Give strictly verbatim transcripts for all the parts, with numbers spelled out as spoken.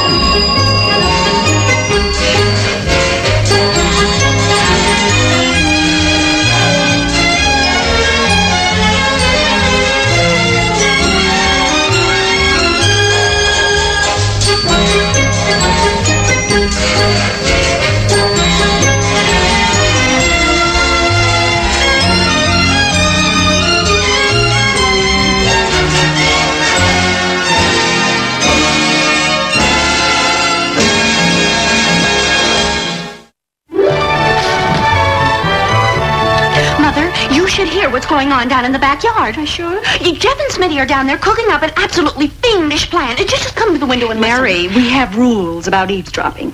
What's going on down in the backyard? I sure. Jeff and Smitty are down there cooking up an absolutely fiendish plan. Just, just come to the window and Mary, listen. we have rules about eavesdropping.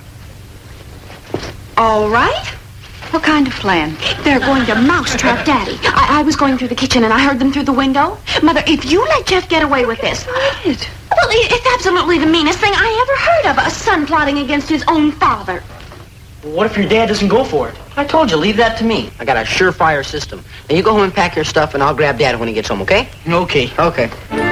All right. What kind of plan? They're going to mousetrap Daddy. I, I was going through the kitchen and I heard them through the window. Mother, if you let Jeff get away with this... What? Well, it, it's absolutely the meanest thing I ever heard of. A son plotting against his own father. Well, what if your dad doesn't go for it? I told you, leave that to me. I got a surefire system. Now you go home and pack your stuff, and I'll grab Dad when he gets home, okay? Okay. Okay.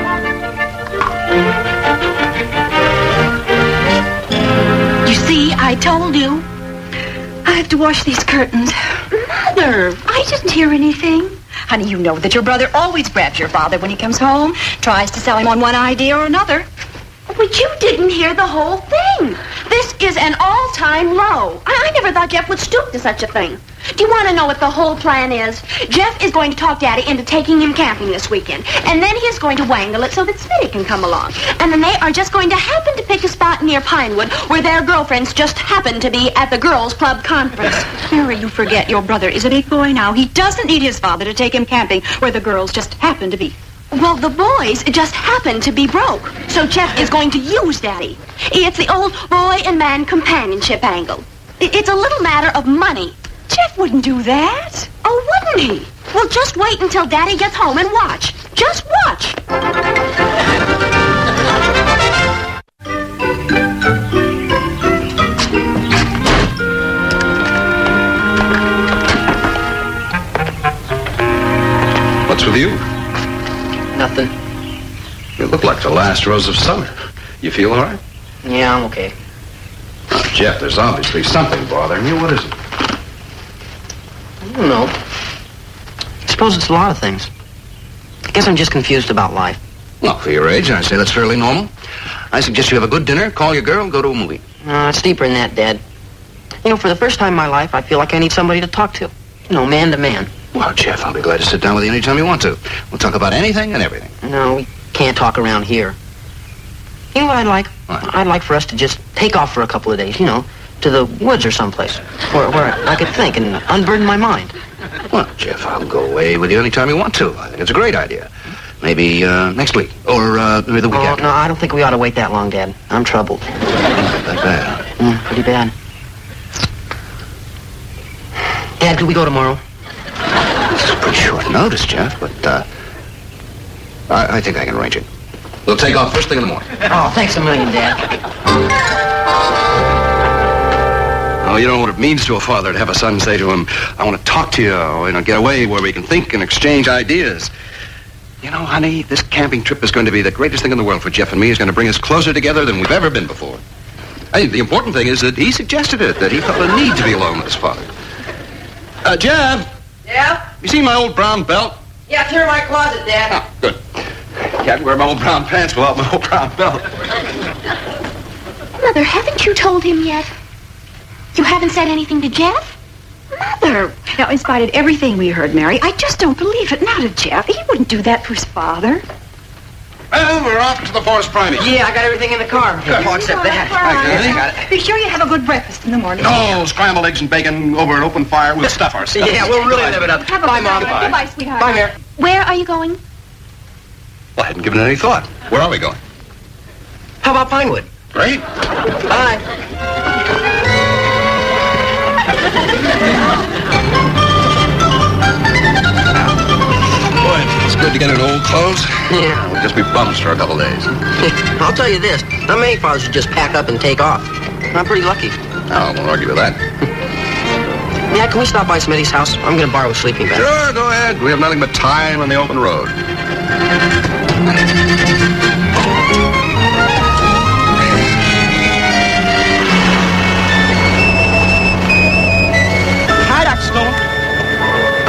You see, I told you. I have to wash these curtains. Mother, I didn't hear anything. Honey, you know that your brother always grabs your father when he comes home, tries to sell him on one idea or another. But you didn't hear the whole thing. This is an all-time low. I, I never thought Jeff would stoop to such a thing. Do you want to know what the whole plan is? Jeff is going to talk Daddy into taking him camping this weekend. And then he's going to wangle it so that Smitty can come along. And then they are just going to happen to pick a spot near Pinewood where their girlfriends just happen to be at the girls' club conference. Mary, you forget your brother is a big boy now. He doesn't need his father to take him camping where the girls just happen to be. Well, the boys just happen to be broke. So Jeff is going to use Daddy. It's the old boy and man companionship angle. It's a little matter of money. Jeff wouldn't do that. Oh, wouldn't he? Well, just wait until Daddy gets home and watch. Just watch. What's with you? Nothing. You look like the last rose of summer. You feel all right? Yeah, I'm okay. Oh, Jeff, there's obviously something bothering you. What is it? I don't know. I suppose it's a lot of things. I guess I'm just confused about life. Well, for your age, I'd say that's fairly normal. I suggest you have a good dinner, call your girl, go to a movie. Uh, it's deeper than that, Dad. You know, for the first time in my life, I feel like I need somebody to talk to. You know, man to man. Well, Jeff, I'll be glad to sit down with you anytime you want to. We'll talk about anything and everything. No, we can't talk around here. You know what I'd like? What? I'd like for us to just take off for a couple of days, you know, to the woods or someplace, where, where I could think and unburden my mind. Well, Jeff, I'll go away with you anytime you want to. I think it's a great idea. Maybe uh, next week, or uh, maybe the week Oh, after. no, I don't think we ought to wait that long, Dad. I'm troubled. Not that bad. Mm, pretty bad. Dad, could we go tomorrow? It's pretty short notice, Jeff, but uh, I, I think I can arrange it. We'll take off first thing in the morning. Oh, thanks a million, Dad. Oh, you know what it means to a father to have a son say to him, I want to talk to you, or, you know, get away where we can think and exchange ideas. You know, honey, this camping trip is going to be the greatest thing in the world for Jeff and me. It's going to bring us closer together than we've ever been before. I think the important thing is that he suggested it, that he felt a need to be alone with his father. Uh, Jeff? Yeah? You see my old brown belt? Yeah, it's here in my closet, Dad. Oh, good. Can't wear my old brown pants without my old brown belt. Mother, haven't you told him yet? You haven't said anything to Jeff? Mother. Now, in spite of everything we heard, Mary, I just don't believe it. Not to Jeff. He wouldn't do that for his father. Well, we're off to the forest priming. Yeah, I got everything in the car. Oh, except that. Okay. I got it. Be sure you have a good breakfast in the morning. Oh, scrambled eggs and bacon over an open fire. We'll stuff ourselves. Yeah, we'll really live it up. Have a Bye, good Mom. night. Goodbye, sweetheart. Bye, Mary. Where are you going? Well, I hadn't given it any thought. Where are we going? How about Pinewood? Great. Bye. Boy, it feels good to get in old clothes. Yeah. We'll just be bums for a couple days. I'll tell you this. Not many fathers should just pack up and take off. I'm pretty lucky. No, I won't argue with that. Dad, can we stop by Smitty's house? I'm going to borrow a sleeping bag. Sure, go ahead. We have nothing but time on the open road.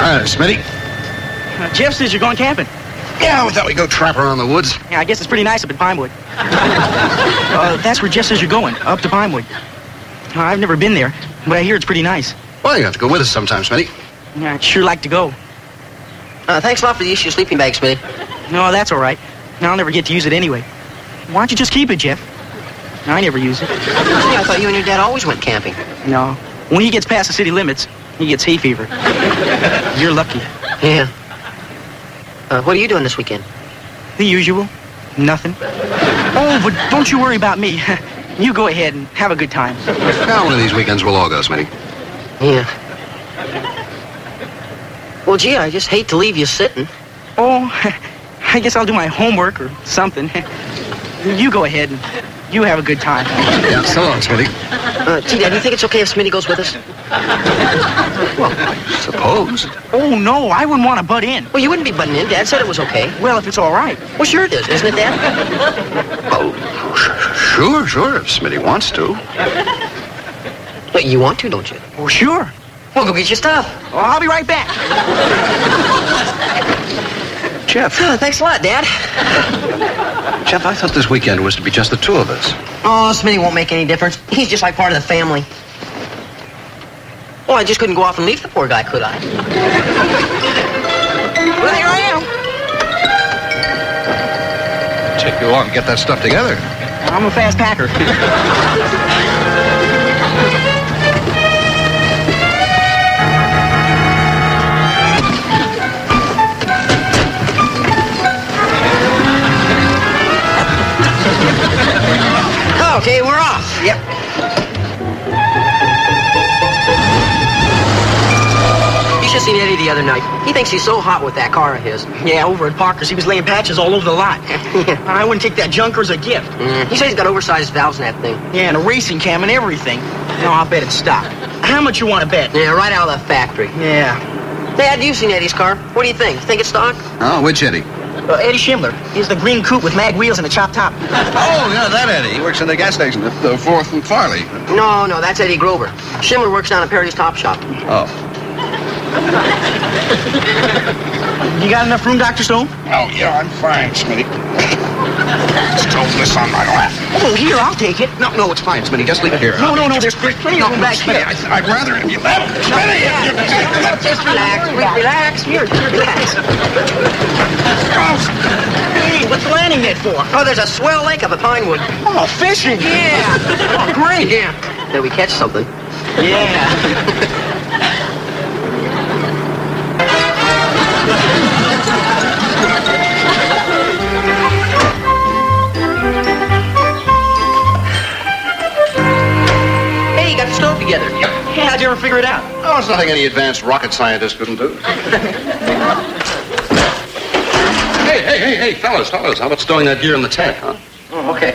Hi, Smitty. Uh, Jeff says you're going camping. Yeah, we thought we'd go tramp around the woods. Yeah, I guess it's pretty nice up at Pinewood. uh, that's where Jeff says you're going, up to Pinewood. Uh, I've never been there, but I hear it's pretty nice. Well, you have to go with us sometime, Smitty. Yeah, I'd sure like to go. Uh, thanks a lot for the issue sleeping bag, Smitty. No, that's all right. I'll never get to use it anyway. Why don't you just keep it, Jeff? I never use it. Yeah, I thought you and your dad always went camping. No. When he gets past the city limits, he gets hay fever. You're lucky. Yeah. Uh, what are you doing this weekend? The usual. Nothing. Oh, but don't you worry about me. You go ahead and have a good time. Now, one of these weekends we'll all go, Smitty. Yeah. Well, gee, I just hate to leave you sitting. Oh, I guess I'll do my homework or something. You go ahead and you have a good time. Yeah, so long, Smitty. Uh, gee, Dad, do you think it's okay if Smitty goes with us? Well, I suppose. Oh, no, I wouldn't want to butt in. Well, you wouldn't be butting in. Dad said it was okay. Well, if it's all right. Well, sure it is, isn't it, Dad? Oh, sh- sure, sure, if Smitty wants to. But you want to, don't you? Oh, sure. Well, go get your stuff. Well, I'll be right back. Jeff. Uh, thanks a lot, Dad. Jeff, I thought this weekend was to be just the two of us. Oh, Smitty won't make any difference. He's just like part of the family. Well, I just couldn't go off and leave the poor guy, could I? Well, here I am. Take you long to get that stuff together. I'm a fast packer. Okay, we're off. Yep. You should have seen Eddie the other night. He thinks he's so hot with that car of his. Yeah, over at Parker's, he was laying patches all over the lot. I wouldn't take that junker as a gift. Mm, he says he's got oversized valves in that thing. Yeah, and a racing cam and everything. No, I'll bet it's stock. How much you want to bet? Yeah, right out of the factory. Yeah. Dad, you've seen Eddie's car. What do you think? Think it's stock? Oh, which Eddie? Uh, Eddie Schindler. He's the green coupe with mag wheels and a chopped top. Oh, yeah, that Eddie. He works in the gas station at the fourth and Farley. No, no, that's Eddie Grover. Schindler works down at Perry's Top Shop. Oh. You got enough room, Doctor Stone? Oh, yeah, I'm fine, Smitty. Stove this on my lap. Oh, here, I'll take it. No, no, it's fine, Smitty. Just leave it here. No, no, no, there's, there's plenty of room back Smitty, here. I, I'd rather if you let Smitty, if you... Just relax, re- relax. Here, here, relax. Hey, what's the landing net for? Oh, there's a swell lake up at Pinewood. Oh, fishing. Yeah. Oh, great. Yeah. Did we catch something? Yeah. Hey, you got the stove together. Yep. Hey, how'd you ever figure it out? Oh, it's nothing any advanced rocket scientist couldn't do. Hey, hey, hey, hey, fellas, fellas, how about stowing that gear in the tank, huh? Oh, okay.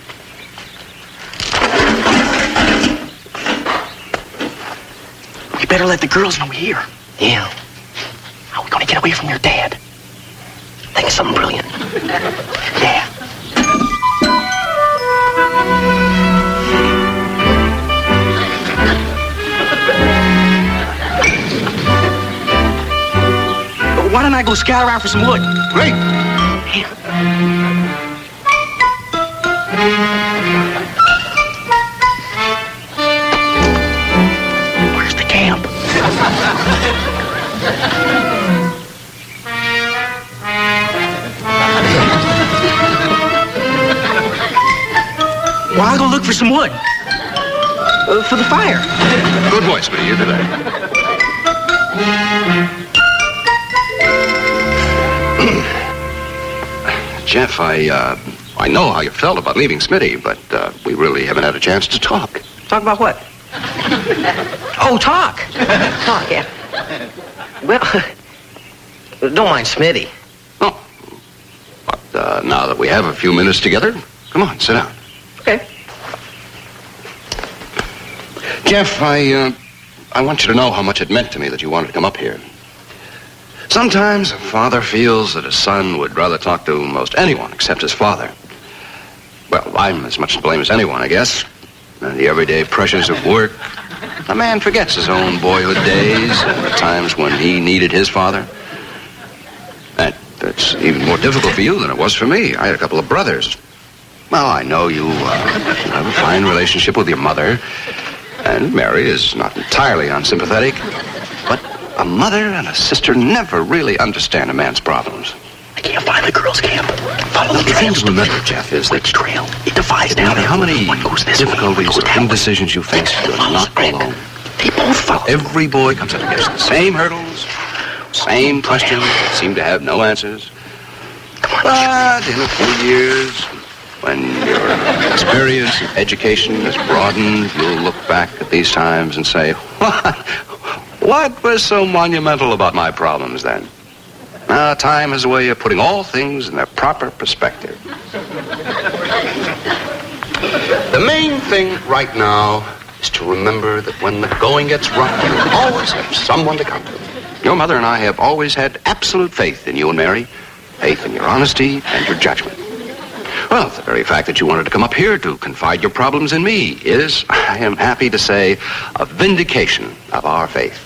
We better let the girls know we're here. Yeah. How are we going to get away from your dad? Think of something brilliant. Yeah. Why don't I go scout around for some wood? Great. Here. Where's the camp? Well, I'll go look for some wood. Uh, for the fire. Good boy, Smitty, you do that. Jeff, I, uh, I know how you felt about leaving Smitty, but uh, we really haven't had a chance to talk. Talk about what? Oh, talk. Talk, yeah. Well, don't mind Smitty. Oh, but uh, now that we have a few minutes together, come on, sit down. Okay. Jeff, I, uh, I want you to know how much it meant to me that you wanted to come up here. Sometimes a father feels that his son would rather talk to most anyone except his father. Well, I'm as much to blame as anyone, I guess. and the everyday pressures of work, a man forgets his own boyhood days and the times when he needed his father. That, that's even more difficult for you than it was for me. I had a couple of brothers. Well, I know you, uh, you have a fine relationship with your mother, and Mary is not entirely unsympathetic, but a mother and a sister never really understand a man's problems. I can't find the girls' camp. Follow the The trail. thing to remember, Jeff, is that Which trail? It defies no down matter how many One goes this way, difficulties one goes or that way. indecisions you face, you're Follows not Rick. alone. They both follow. Every boy comes up against the same hurdles, same questions, that seem to have no answers. Come on, But in a few years, when your experience and education has broadened, you'll look back at these times and say, what, what was so monumental about my problems then? Now, time is a way of putting all things in their proper perspective. The main thing right now is to remember that when the going gets rough, you always have someone to come to. Your mother and I have always had absolute faith in you and Mary, faith in your honesty and your judgment. Well, the very fact that you wanted to come up here to confide your problems in me is, I am happy to say, a vindication of our faith.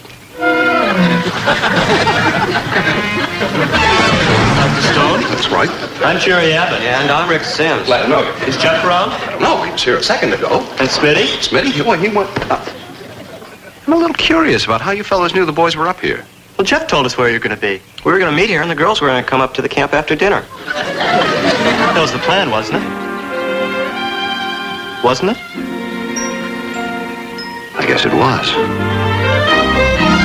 Stone? That's right. I'm Jerry Abbott. And I'm Rick Sims. Let him know. Is Jeff around? No, he was here a second ago. And Smitty? Smitty, boy, he went up. I'm a little curious about how you fellas knew the boys were up here. Well, Jeff told us where you're going to be. We were going to meet here, and the girls were going to come up to the camp after dinner. That was the plan, wasn't it? Wasn't it? I guess it was.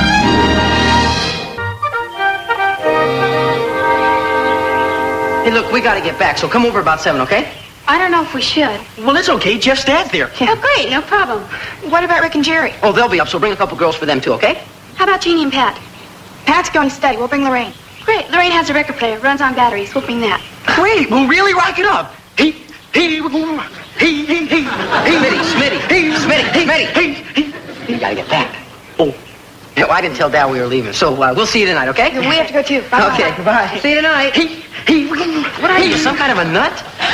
Hey, look, we gotta get back, so come over about seven, okay? I don't know if we should. Well, it's okay. Jeff's dad's there. Oh, great, no problem. What about Rick and Jerry? Oh, they'll be up, so bring a couple girls for them, too, okay? How about Jeannie and Pat? Pat's going steady. We'll bring Lorraine. Great. Lorraine has a record player. Runs on batteries. We'll bring that. Great. We'll really rock it up. Hey, hey, hey, hey, hey, hey. Smitty, Smitty, Hey, Smitty, hey, Smitty. Hey, hey. We gotta get back. Oh. No, I didn't tell Dad we were leaving, so uh, we'll see you tonight, okay? We have to go, too. Bye-bye. Okay, bye. See you tonight. Hey, hey. What are you, some kind of a nut?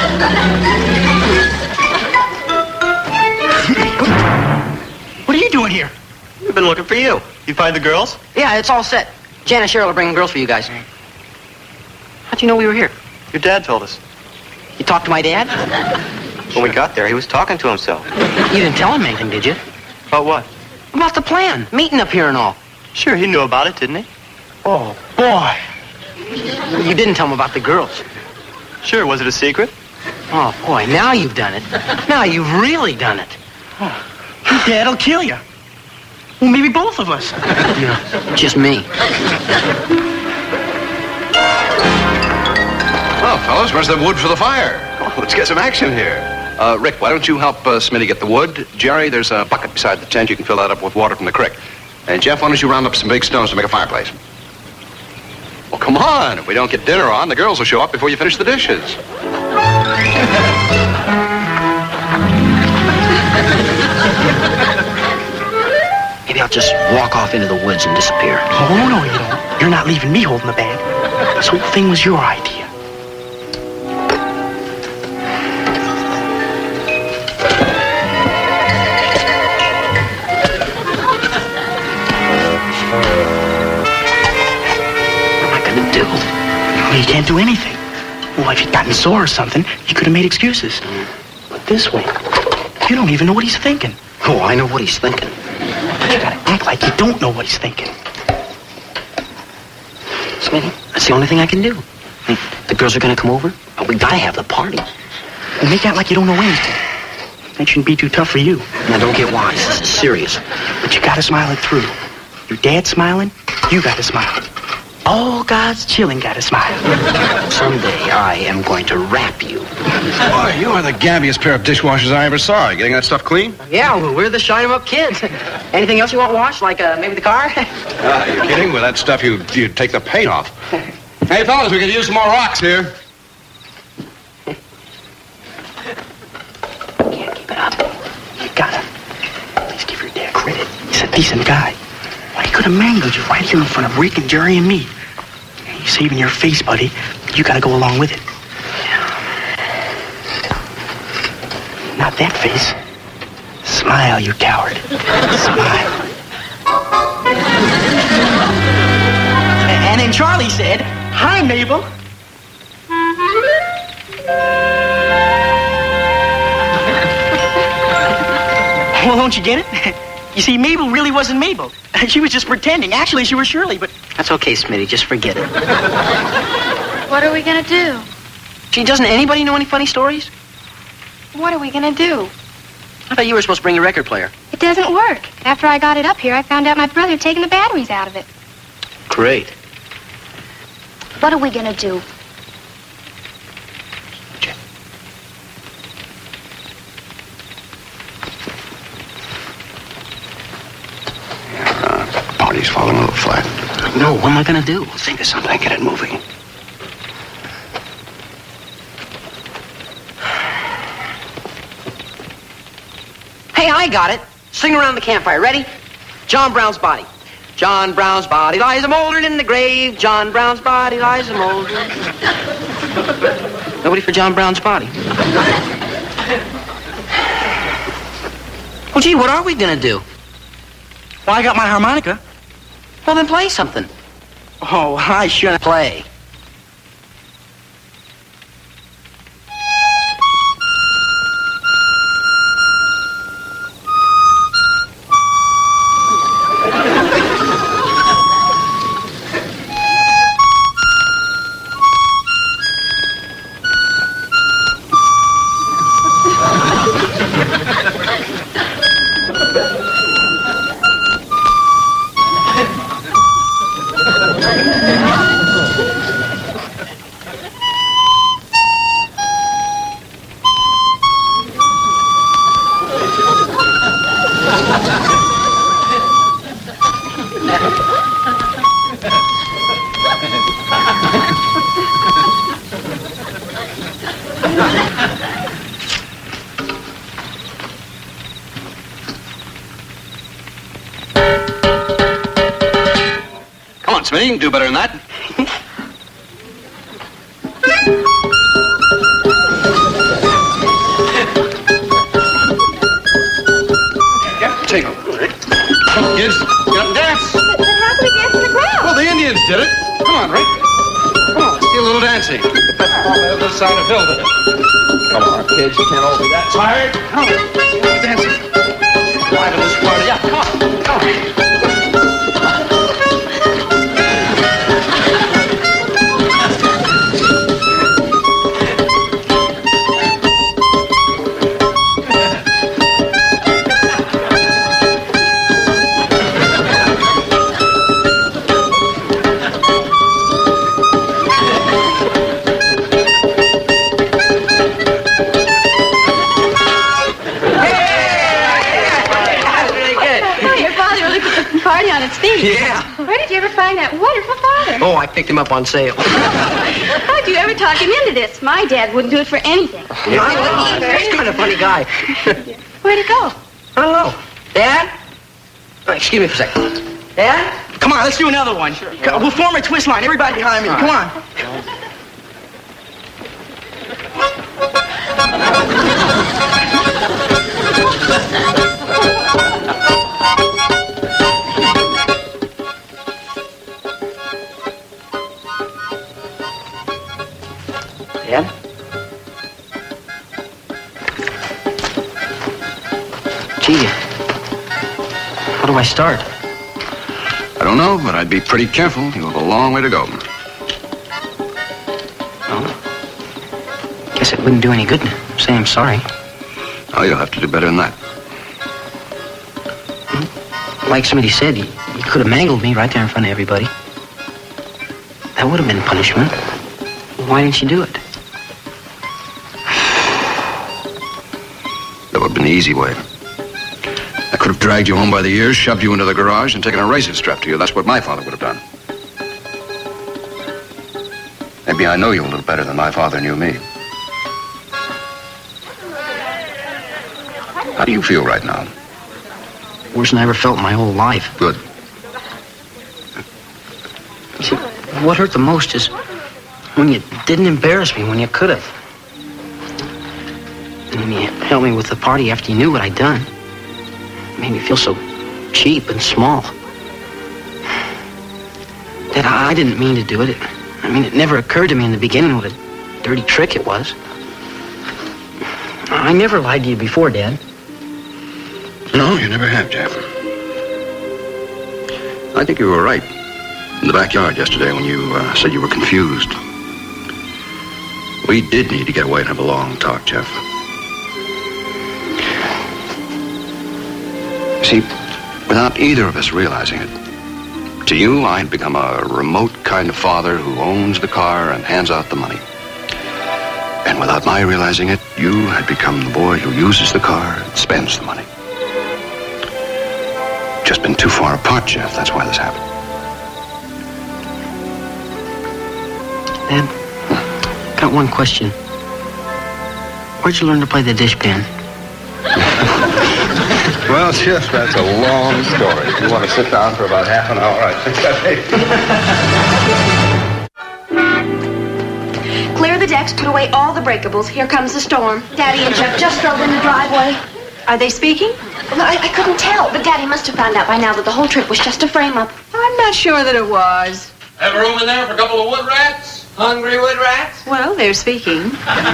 What are you doing here? We've been looking for you. You find the girls? Yeah, it's all set. Jan and Cheryl are bringing girls for you guys. How'd you know we were here? Your dad told us. You talked to my dad? When we got there, he was talking to himself. You didn't tell him anything, did you? About what? About the plan, meeting up here and all. Sure, he knew about it, didn't he? Oh, boy. You didn't tell him about the girls. Sure, was it a secret? Oh, boy, now you've done it. Now you've really done it. Your dad'll kill you. Well, maybe both of us. No, just me. Well, fellas, where's the wood for the fire? Oh, let's get some action here. Uh, Rick, why don't you help uh, Smitty get the wood? Jerry, there's a bucket beside the tent. You can fill that up with water from the creek. And Jeff, why don't you round up some big stones to make a fireplace? Well, come on. If we don't get dinner on, the girls will show up before you finish the dishes. Maybe I'll just walk off into the woods and disappear. Oh, no, you don't. You're not leaving me holding the bag. This whole thing was your idea. What am I gonna do? Well, you can't do anything. Well, if you'd gotten sore or something, you could have made excuses. But this way, you don't even know what he's thinking. Oh, I know what he's thinking. But you gotta act like you don't know what he's thinking. Smitty, that's the only thing I can do. I mean, the girls are gonna come over. But we gotta have the party. Well, make out like you don't know anything. That shouldn't be too tough for you. Now, don't get wise. This is serious. But you gotta smile it through. Your dad's smiling, you gotta smile. All God's children gotta smile. Someday I am going to wrap you. Boy, you are the gabbiest pair of dishwashers I ever saw. You getting that stuff clean? Yeah, well, we're the shine 'em up kids. Anything else you want washed? Like uh, maybe the car? Ah, you kidding? With that stuff, you you take the paint off. Hey, fellas, we could use some more rocks here. Can't keep it up. You gotta. Please give your dad credit. He's a decent guy. Why, he could have mangled you right here in front of Rick and Jerry and me. He's saving your face, buddy. You gotta go along with it. Not that face. Smile, you coward. Smile. And then Charlie said, "Hi, Mabel." Well, don't you get it? You see, Mabel really wasn't Mabel. She was just pretending. Actually, she was Shirley, but... That's okay, Smitty. Just forget it. What are we gonna do? Gee, doesn't anybody know any funny stories? What are we gonna do? I thought you were supposed to bring a record player. It doesn't work. After I got it up here, I found out my brother had taken the batteries out of it. Great. What are we gonna do? Party's falling a little flat. No, what am I gonna do? Think of something. Get it moving. Hey, I got it. Sing around the campfire. Ready? John Brown's body. John Brown's body lies a moldering in the grave. John Brown's body lies a moldering. Nobody for John Brown's body. Well, gee, what are we gonna do? Well, I got my harmonica. Well, then play something. Oh, I shouldn't. Play. You can do better than that. Yeah, take them. Come on, kids. Get up and dance. But how can we dance on the ground? Well, the Indians did it. Come on, Rick. Come on, let's do a little dancing. On the other side of Hilda. Come on, kids. You can't all be that tired. Come on. Let's do a little dancing. Live in this party. Yeah, come on. Come on. Yeah. Where did you ever find that wonderful father? Oh, I picked him up on sale. How'd you ever talk him into this? My dad wouldn't do it for anything. Yeah. He's kind of a funny guy. Where'd he go? I don't know. Dad? Oh, excuse me for a second. Dad? Come on, let's do another one. Sure. We'll form a twist line. Everybody behind me. Come on. Dad? Gee, how do I start? I don't know, but I'd be pretty careful. You have a long way to go. Oh. Guess it wouldn't do any good to say I'm sorry. Oh, you'll have to do better than that. Like somebody said, you, you could have mangled me right there in front of everybody. That would have been punishment. Why didn't you do it? That would have been the easy way. I could have dragged you home by the ears, shoved you into the garage, and taken a razor strap to you. That's what my father would have done. Maybe I know you a little better than my father knew me. How do you feel right now? Worse than I ever felt in my whole life. Good. See, what hurt the most is when you didn't embarrass me when you could have. And when you helped me with the party after you knew what I'd done. made me feel so cheap and small. Dad, I, I didn't mean to do it. it. I mean, it never occurred to me in the beginning what a dirty trick it was. I never lied to you before, Dad. No, you never have, Jeff. I think you were right in the backyard yesterday when you uh, said you were confused. We did need to get away and have a long talk, Jeff. See, without either of us realizing it, to you, I'd become a remote kind of father who owns the car and hands out the money. And without my realizing it, you had become the boy who uses the car and spends the money. Just been too far apart, Jeff. That's why this happened. Dad, got one question. Where'd you learn to play the dishpan? Well, Jeff, that's a long story. You want to sit down for about half an hour? I think that Clear the decks, put away all the breakables. Here comes the storm. Daddy and Jeff just drove in the driveway. Are they speaking? Well, I, I couldn't tell, but Daddy must have found out by now that the whole trip was just a frame-up. I'm not sure that it was. Have a room in there for a couple of wood rats? Hungry wood rats? Well, they're speaking.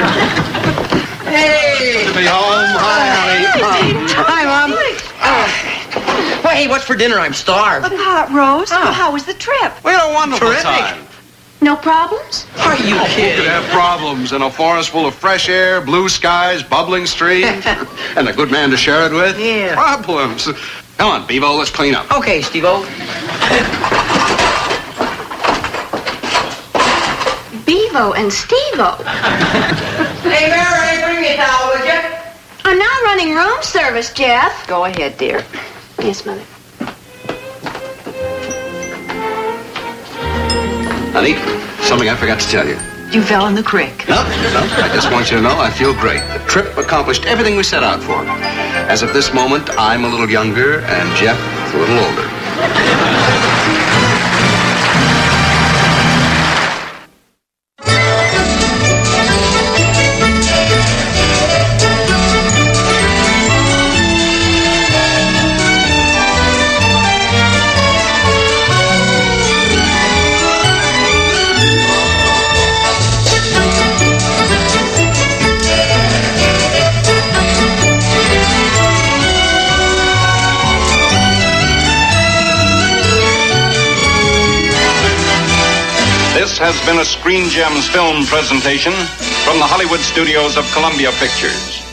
Hey! To be home. Hi, honey. Hi, Mom. Uh, well, hey, what's for dinner? I'm starved. A pot roast? Well, how was the trip? We had a wonderful Terrific. time. No problems? Are you You could kidding? have problems in a forest full of fresh air, blue skies, bubbling streams, and a good man to share it with. Yeah. Problems. Come on, Bevo, let's clean up. Okay, Steve-O. Bevo and Steve-O. Hey, Mary, bring me a towel, would you? I'm not running room service, Jeff. Go ahead, dear. Yes, Mother. Honey, something I forgot to tell you. You fell in the creek. No, no, I just want you to know I feel great. The trip accomplished everything we set out for. As of this moment, I'm a little younger and Jeff is a little older. This has been a Screen Gems film presentation from the Hollywood studios of Columbia Pictures.